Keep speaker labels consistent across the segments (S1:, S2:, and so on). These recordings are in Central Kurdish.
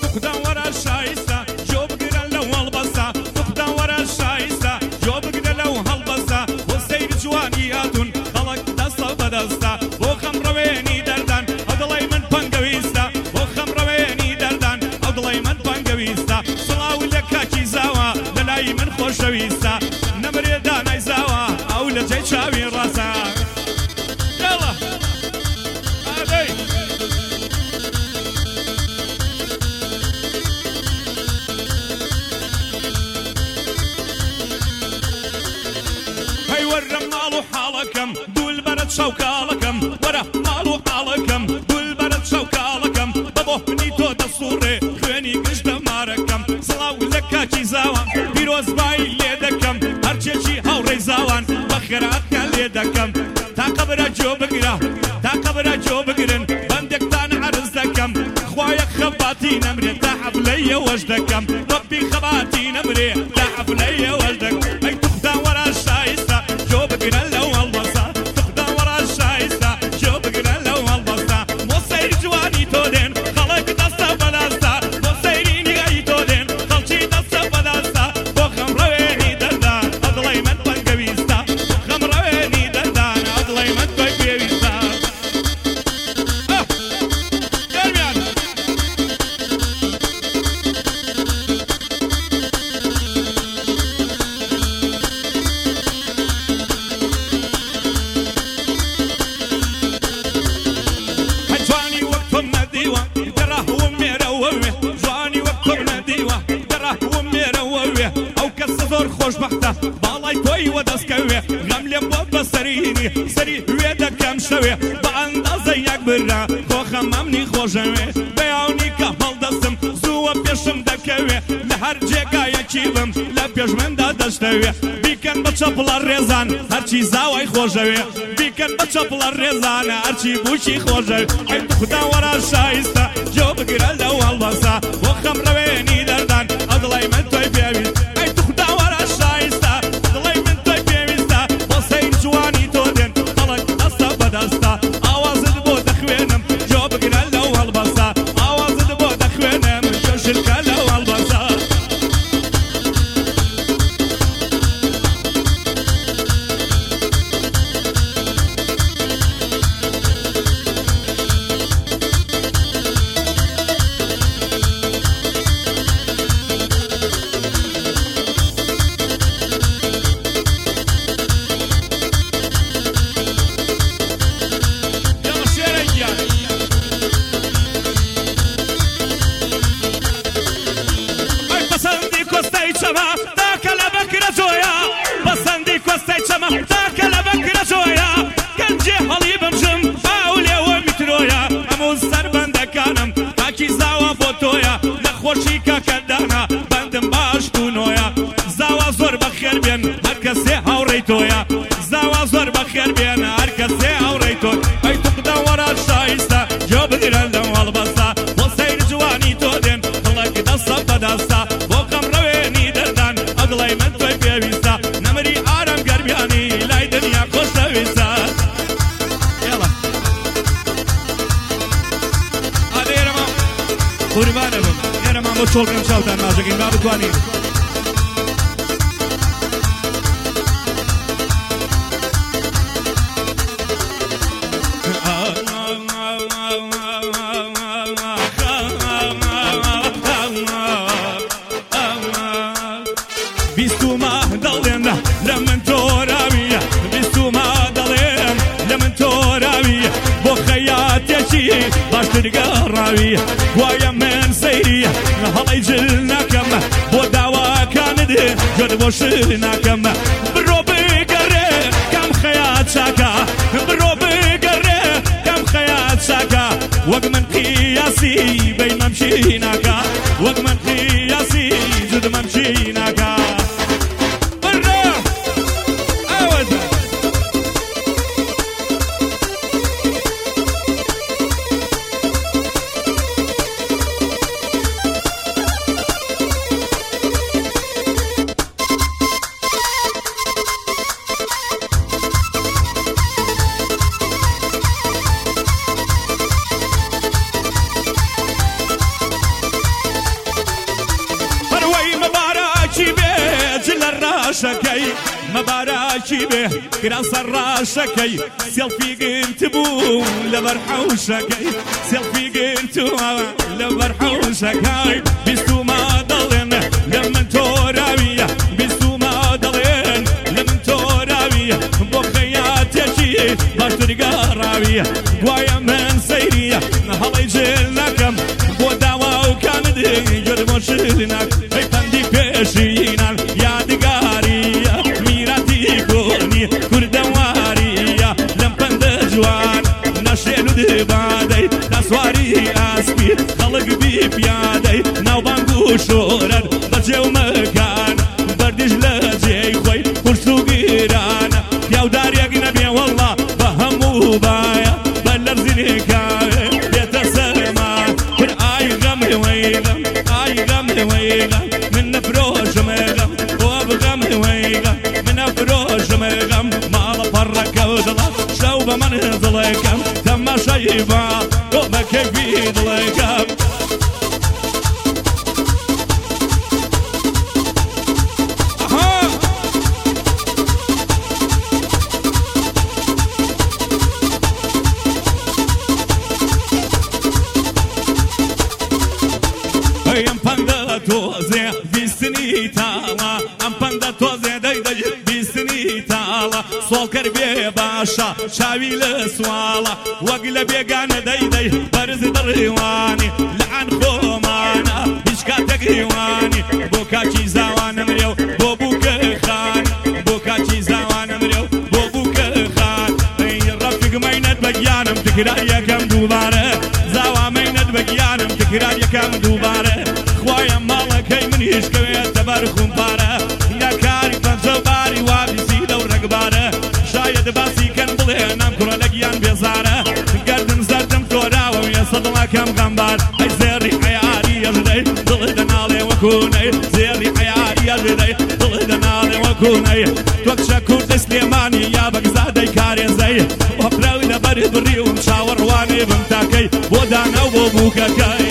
S1: تخدا ورا الشايسة جو بقرا لو هالبسة تخدا ورا الشايسة جو بقرا لو هالبسة والسير جوانيات خلق دستا بدستا بو خمر ويني دردان أضلي من بانقويستا بو خمر ويني دردان أضلي من بانقويستا صلاو لك كيزاوا للاي من خوشويستا نمري داناي زاوا أو لجي شاوي راسا يلا هذي هاي ورا مالو حالكم دول برد شوكالكم ورا مالو حالكم دول برد شوكالكم بابو مني تو دستوري خويني قش دماركم صلاو لك كيزاوا بيروز باي ليدكم هرچي هاوري زاوان بخيرات ليدكم تا قبر جو بقرا تا قبر جو بقرن بندك تان عرزكم خوايا خباتي نمري تا حفلي وجدكم ربي خباتي نمري تا حفلي وجدك اي تخدا ورا الشايسة جو بقرا لو هالبسا تخدا ورا الشايسة جو بقرا لو هالبسا مو سير جواني تودين خلق دستا بلاستا مو سيريني اي تودين خلشي دستا بلاستا بو خمرويني دردان اضلي من بنقويستا خمرويني دردان اضلي من بنقويستا قلبي جواني وقتهم نديوة دراه وامي رووه جواني وقتهم نديوة دراه وامي رووه او كالسزور خوش بحته بالاي توي ودسكوه غملي بوب سريني سري ويدا كم شوه باندازه يك برا خو خممني خوشوه بياوني كمال دستم زوه بيشم دكوه لهر جيكا يكيبم لبيش من دا دشتوه بيكن بچپلا ريزان هرچي زاوي خوشوه بيكن بچپلا ريزان هرچي بوشي خوشوه اي تخدا ورا الشايستا جو بقرا لو هالبسا وخمر ويني دردان اضلي من توي بيويز اي تخدا ورا الشايستا اضلي من توي بيويزتا وسير جواني تودين خلق دستا بدستا آواز دبو دخوينم جو بقرا لو هالبسا آواز دبو دخوينم جو شركا لو هالبسا يلا شيرك يا اي بسندي كوستاي چما تاك لبك رجويا بسندي كوستاي چما تاك لبك رجويا كنجي حلي بمجم اولي ومترويا امو سر بندكانم تاكي زاوا فوتويا نخوشي كدانا بندم باش كونويا زاوا زور بخير بين هركسي هاوريتويا زاوا زور بخير بين هركسي هاوريتو اي تقدا ورا الشايستا جو بقرا لو هالبسا وسير جواني تودين خلق دستا بدستا وقم رويني دردان اضلي من توي بيويستا نمري آرام قربياني لاي دنيا خوش دويستا يلا هذا يا رمان قربان ابو يا رمان بو چول كم شاوتان ناجقين ما بتواني بيستو ما دلين لمن توراوية بيستو ما دلين لمن توراوية بو خياتي شي باش تلقراوية ويا من سيرية هلاي جلنا كم بو دعوة كاندي جد بوشنا كم برو بقري كم خيات شاكا برو بقري كم خيات شاكا وق من قياسي بين ممشيناكا وق من قياسي جد ممشيناكا برا أود هەباراکی بێ کرا سەرڕاشەکەی سێڵفی گرتبوو لەبەر حەوشەکەی سێڵفی گرتووە لەبەر حەوشەکەی بیستوما دەڵێن لە من تۆراویە بیستوما دەڵێن لە من تۆراویە بۆ خەیاتێکی باشتر گەڕاویە گوایە من سەیریە هەڵەی جێل نەکەم بۆ داوا و کامدی گەرمۆ شرناک ئەی پەندی پێشینان یادگاریە میراتی کۆنی کوردەواریە لەم پەندە جوان نەشێن و دبادەی دەسواری ئاسپی خەڵک بی پیادەی ناوبانگ و شۆرەر بەجێ و مەکان بەردیش لە جێی خۆی قورس و گیرانە پیاودارێک نەبێ وەڵڵا بە هەموو بایە بە لەرزینێکاوێ بێتە سەرمان پر ئای غەم وەیغەم ئای غەم وەیغەم من نەفرۆشم غەم بۆ بغەم وەیغەم من نەفرۆشم غەم ماڵە پەڕەکە و دڵە شەو بە من دڵێکەم تەماشای با بۆ بە کەیفی دڵێکەم ئەم پەندە تۆزێ بیستنی تاڵە ئەم پەندە تۆزێ دەیدەی بیستنی تاڵە سۆڵکەر بێ باشە چاوی لە سواڵە وەک لە بێگانە دەیدەی بەرز دڕیوانی لەعان خۆمانە هیچ کاتێک هیوانی بۆ کاکی زاوانە مرێ و بۆ بووکە خان بۆ کاکی زاوانە مرێ و بۆ بووکە خان ڕەفیقمەینەت بە گیانم تکرار یەکەم دووبارە زاوامەینەت بە گیانم تکرار یەکەم دووبارە خوایم ماڵەکەی منیش کەوێتە بەر خومپارە یا کاری پەنجە و باری وابیسی لەو ڕێگبارە شاید باسی کەن بڵێ نام کوڕە لە گیان بێزارە گەردن زەردم تۆراوە و یەسە دڵەکەم غەمبار ئەی زێڕی حەیاری ئەژدەی دڵت دەناڵێ وەکوونەی زێڕی حەیاری ئەژدەی دڵت دەناڵێ وەکوونەی تۆ کچە کوردە سلێمانی یا بەگزادەی کارێزەی وەقراوی لەبەر بڕیوم چاوەڕوانێ بم تاکەی بۆ دانە و بۆ بووکەکەی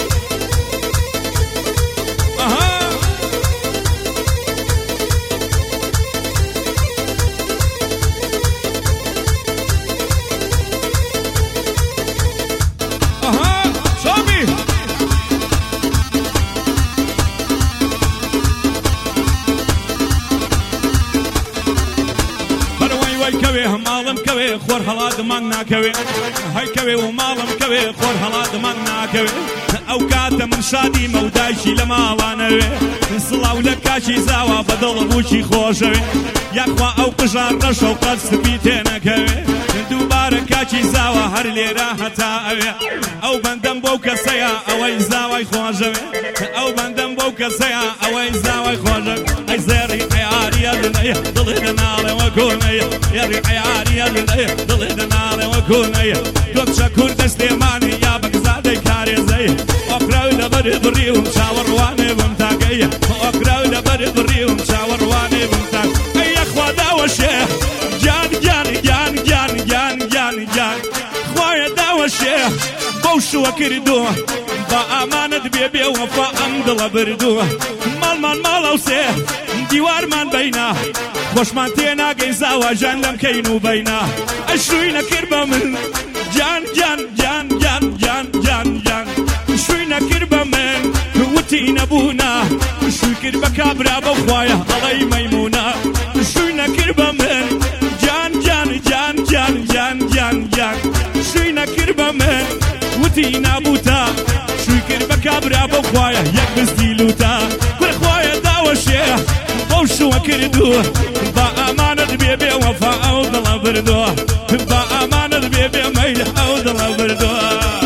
S1: ماڵم کەوێ خۆر هەڵات مانگ ناکەوێ هەی کەوێ و ماڵم کەوێ خۆر هەڵات مانگ ناکەوێ ئەو کاتە من شادی مەودایشی لە ماڵانەوێ سڵاو لە کاچی زاوە بەدڵ بووکی خۆشەوێ یاخوا ئەو قژان ڕەشە و قەت سپی تێنەکەوێ دووبارە کاچی زاوە هەر لێرە هەتا ئەوێ ئەو بەندەم بۆو کەسەیە ئەوەی زاوای خۆشەوێ ئەو بەندەم بۆو کەسەیە ئەوەی زاوای خۆشەوێ ئەی زێڕی حەیاریە دنەیە دڵی دەناڵێ وەکوونەیە یێڕی حەیاریە دنەیە دڵی دەناڵێ وەکوونەیە تۆ کچە کوردە سلێمانی یا بەگزادەی کارێزەی ئۆکراوی لەبەر بڕیوم چاوەڕوانێ بم تاکەی ئۆکراوی لەبەر بڕیوم چاوەڕوانێ بم تاک ئەی یەخوا داوەشێ گیان گیان گیان گیان گیان گیان گیان خوایە داوەشێ بەو شووە کردووە بە ئامانەت بێ وەفا ئەم دڵە بردووە ماڵمان ماڵە و سێ دیوارمان بەینا خۆشمان تێناگەی زاوە ژان لەم کەین و بەینا ئەی شووی نەکرد بە من گیان گیان گیان گیان گیان گیان گیان شووی نەکرد بە من وتی نەبوونا شووی کرد بە کابرا بە خوایە ئەڵەی مەیمونە شووی نەکرد بە من گیان گیان گیان گیان گیان گیان گیان شووی نەکرد بە من وتی نابووتا شووی کرد بە کابرا بە خوایە یەک بستی لوتا خوایە داوەشێ بەو شووە کردووە بە ئامانەت بێ وەفا ئەو دڵە بردووە بە ئامانەت بێ مەیل ئەو دڵە بردووە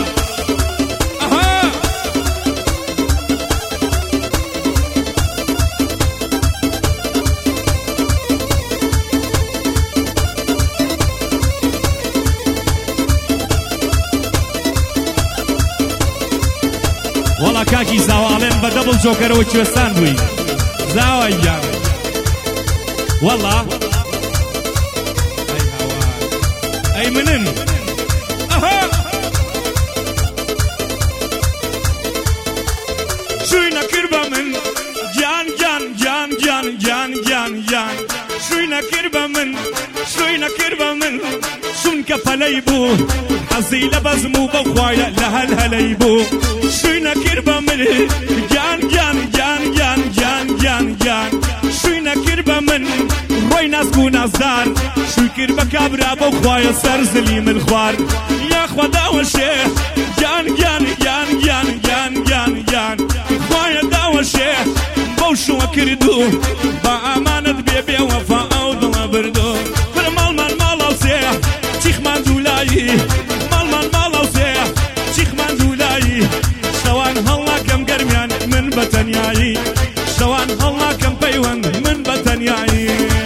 S1: وەڵا کاکی زاواڵێن بە دەبڵ جۆکەرەوە کوێستان بووی زاوای گیان وەڵا ئەی منن شووی نەکرد بە من گیان گیان گیان گیان گیان گیان گیان شووی بە من شوی نەکرد بە من چونکە پەلەی بوو حەزی لە بەزم و بەخوایە لە هەلهەلەی بوو شوی نەکرد بە من گیان گیان گیان گیان گیان گیان گیان شوی نەکرد بە من ڕۆی نازک و نازدار شوی کرد بە کابرا بەخوایە سەرزلی من خوارد یاخوا داوە شێ گیان گیان گیان گیان گیان گیان گیان خوایە داوە شێ بەو شووە کردو بە ئامانت بێ بێ وەفا ئەو دڵە بردو پر ماڵمان ماڵەو سێ چیخمان دوولایی ماڵمان ماڵەو سێ چیخمان دوولایی شەوان هەڵناکەم گەرمیان من بە تەنیایی شەوان هەڵناکەم پەیوەند من بە تەنیایی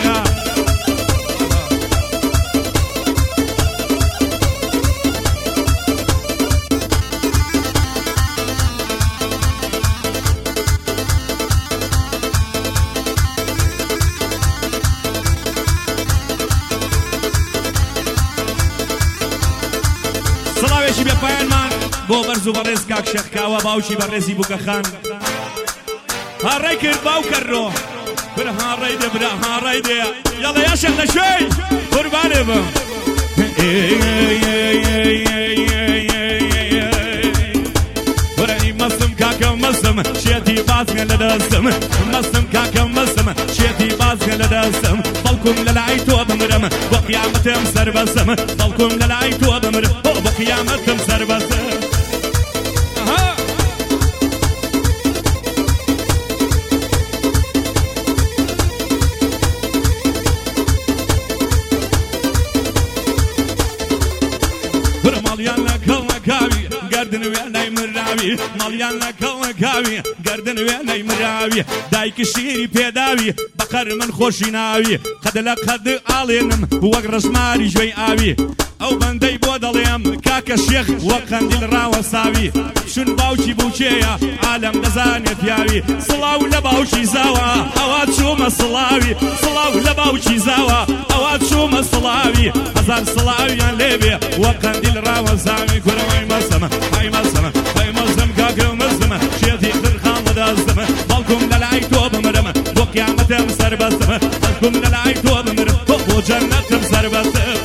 S1: سڵاوێکی بێ پایانمان بۆ بەرز و بەڕێز کاک شێخکاوە باوکی بەڕێزی بووکەخان هاڕێی کرد باوکەڕۆ بر هاڕێی دێ برا هاڕێی دێ یاڵە یاشێک دەشوێی قوربانێ بم مەسم کاکە مەسم شێتی بازگە لە دەستم مەسم کاکە مەسم شێتی بازگە لە دەستم بەڵکوم لە لای تۆ بمرم بۆ قیامەتم سەر بەسم بەڵکوم لە لای تۆ بمرم بۆ قیامەتم سەر بەسم ماڵیان لە کەڵەکاوی گەردن وێنەی مراوی ماڵیان لە کەڵەکاوی گەردن وێنەی مراوی دایکی شیری پێداوی بەقەر من خۆشی ناوی قەد لە قەد ئاڵێنم وەک ڕژماری ژوەی ئاوی ئەو بەندەی بۆ دەڵێم کاکە شێخ وەک قەندیل ڕاوە ساوی چون باوکی بووچێیە عالەم دەزانێ پیاوی سڵاو لە باوکی زاوە ئەوا چوومە سڵاوی سڵاو لە باوکی زاوە ئەوا چوومە سڵاوی هەزار سڵاویان لێبێ وەک قەندیل ڕاوە ساوی کوڕەوەی مەسەمە ئای مەسەمە ئای مەسەم کاکە مەسەمە شێتی قرخان لەدەستمە بەڵکوم لە لای تۆ بمرم بۆ قیامەتم سەر بەستمە بەڵکوم لە لای تۆ بمرم بۆ جەنەتم سەر بەستم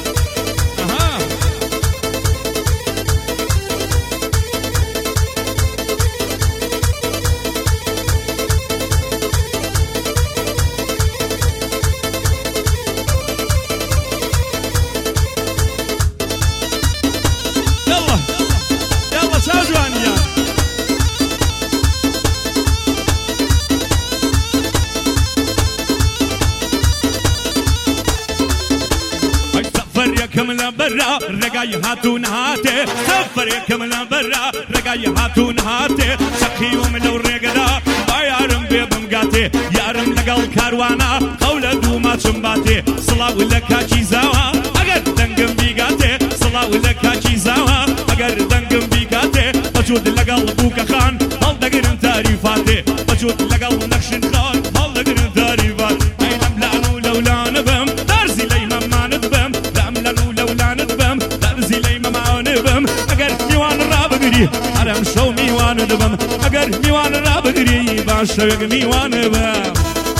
S1: برا رقاي هاتون هاتي سفر يكمل برا رقاي هاتون هاتي شقي ومن الرقدا بايارم بيضم قاتي يارم لقل كاروانا قولة دوما شمباتي صلاة لك زاوا اگر دنقم بيقاتي صلاة لك زاوا اگر دنقم بيقاتي بجود لقل بوكا خان هل دقرن تعريفاتي بجود لقل نقشن خان هل دقرن تعريفات اي لملانو لولا نبم دارزي لي مما ندبم لملانو لولا ندبم دارزي لي مما نبم اگر ميوان رابقري حرم شو ميوان ندبم اگر ميوان رابقري باشوق ميوان نبم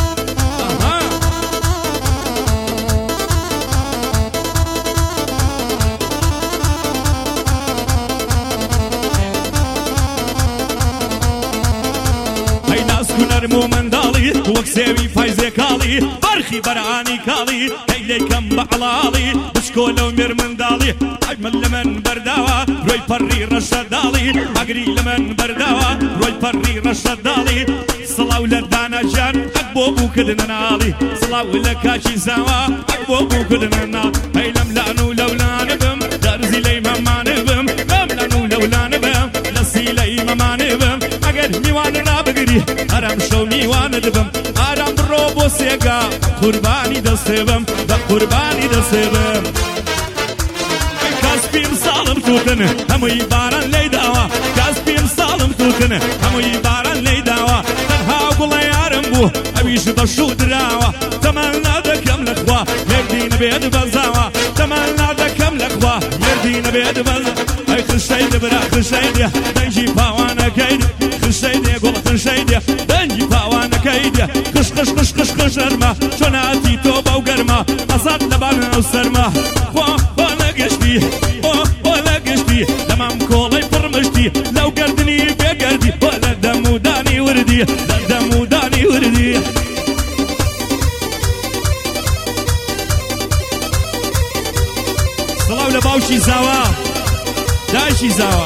S1: هنرمو من داڵی وەک سێوی فایزێ کاڵی بەرخی بەرعانی کاڵی کەیلێکەم بە عڵاڵی بچکۆ لەو مێر منداڵی ئەجمل لە من بەرداوە ڕۆی پەڕی ڕەشە داڵی ئەگری لە من بەرداوە ڕۆی پەڕی ڕەشە داڵی سڵاو لە دانەجان ئەک بۆ بووکردنە ناڵی سڵاو لە کاکی زاوە ئەک بۆ بووکردنە ناڵ هەی لەم لەن و لەولانە بم دەرزی لەی مەمانە بم لەم لەن و لەولانە بم لەسی لەی مەمانە بم ئەگەر میوان ڕابگری هەرم شەو میوانە دبم ئارام بڕۆ بۆ سێگا قوربانی دەسێبم بە قوربانی دەسێبم کەس پێم ساڵم تووتن هەمووی باران لێی داوە کەس پێم ساڵم تووتن هەمووی باران لێی داوە تەنها گوڵە یارم بوو ئەویش بەشوو دراوە تەمەنا دەکەم لەخوا مێردی نەبێت بەزاوە تەمەنا دەکەم لەخوا مێردی دەبێت بەز ئەی خشەی دەبرا خشەی دێ دەنجی پاوانەکەی خشەی دێ گوڵ خشەی دێ دەنجی پاوانەکەی دێ خش خش خش خش خش ئەرما چۆناتی تۆ بەو گەرما ئەسات لەبان ئەو سەرما خۆ لەگەشتی خۆ لەگەشتی دەمام کۆڵەی پڕمشتی لەو گەردنی بێگەردی لە دەمودانی وردی لە دەمودانی وردی سڵاو لە باوشی زاوا دایشی زاوا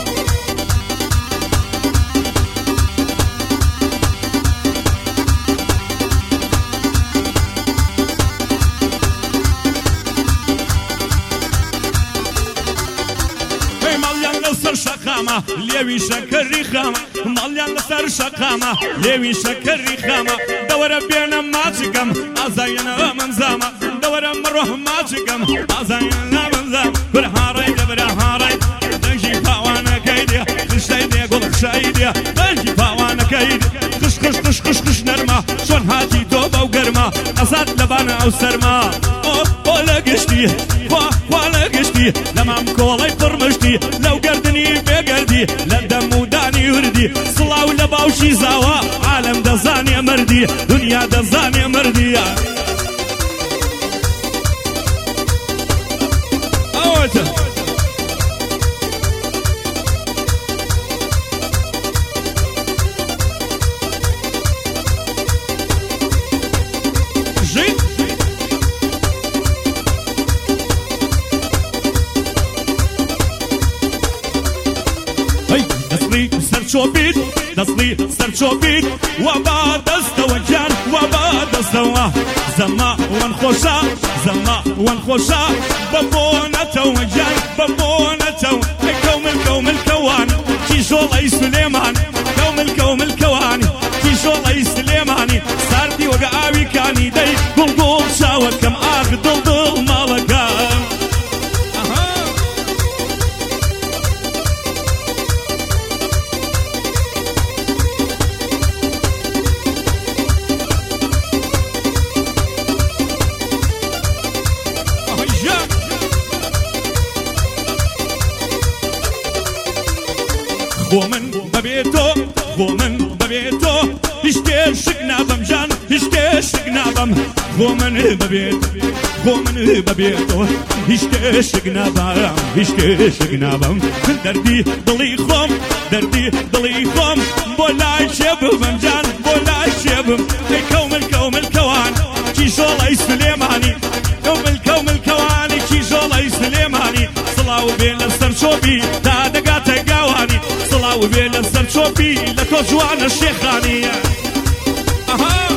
S1: شقامة ليوي شكري خامة ماليان لسر شقامة ليوي شكري خامة دورة بينا ما تقم أزاينا من زامة دورة مروح ما تقم أزاينا من زامة برهاري برهاري دنجي فاوانا كيدي خشايدي قول خشايدي دنجي فاوانا كيدي خش خش خش خش خش نرمى شون هاتي توبة وقرمى أساد لبانا أو سرما ولا قشتي ولا قشتي لما مكولي فرمشتي لو قردني بقردي لدموداني وردي صلاو لباوشي زاوا عالم دزاني مردي دنيا دزاني مردي اوت شوبيد نصلي سر شوبيد وبعد استوجان وبعد استوى زما ونخوشا زما ونخوشا بابونا توجان بابونا تو كوم الكوان كيشولي سليمان كوم الكوان كيشولي سليماني سارتي وقعاوي كاني دي قلقل شاوة كم اخذ ضل مالكا ومن ببيتو هشتشقنا بمجان هشتشقنا بم ومن ببيتو هشتشقنا بم دردي ضلي خوم بولاي شب بمجان بولاي شب كوم الكوان كيشولي سليماني كوم الكواني كيشولي سليماني صلاو بين السرشوبي دا دقات قواني صلاو بين السرشوبي لكو جوان الشيخاني اها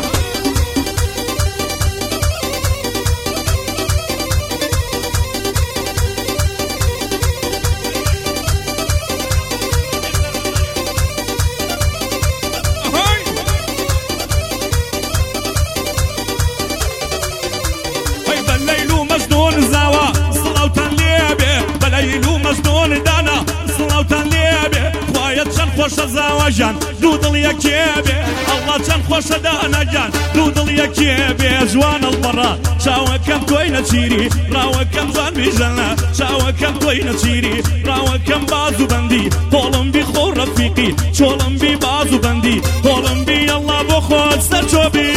S1: خوش زواجان دودل يكيبي الله كان خوش دانا جان دودل يكيبي جوان البرا شاوة كم توينة تشيري راوة كم زان بيجلنا شاوة كم توينة تشيري راوة كم بازو بندي طولم بي خور رفيقي شولم بي بازو بندي طولم بي الله بخود سرچوبي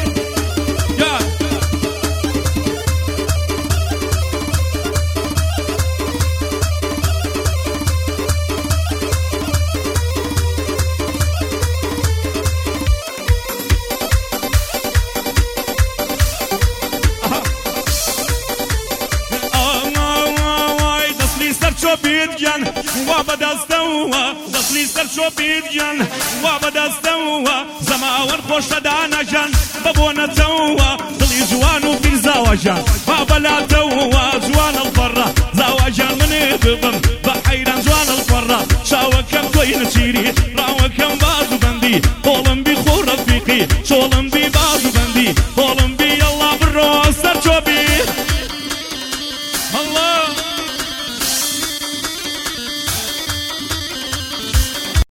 S1: بيدجن وبدستوا دصلي سرشو بيدجن وبدستوا زماون خوش دانا جن بابونا توا ضلي جوانو في زواجان بابلا توا جوان الفرة زواجان من بضم بحيران جوان الفرة شاوة كم توين تشيري راوة كم بازو بندي طولم بخور رفيقي شولم ببازو بندي طولم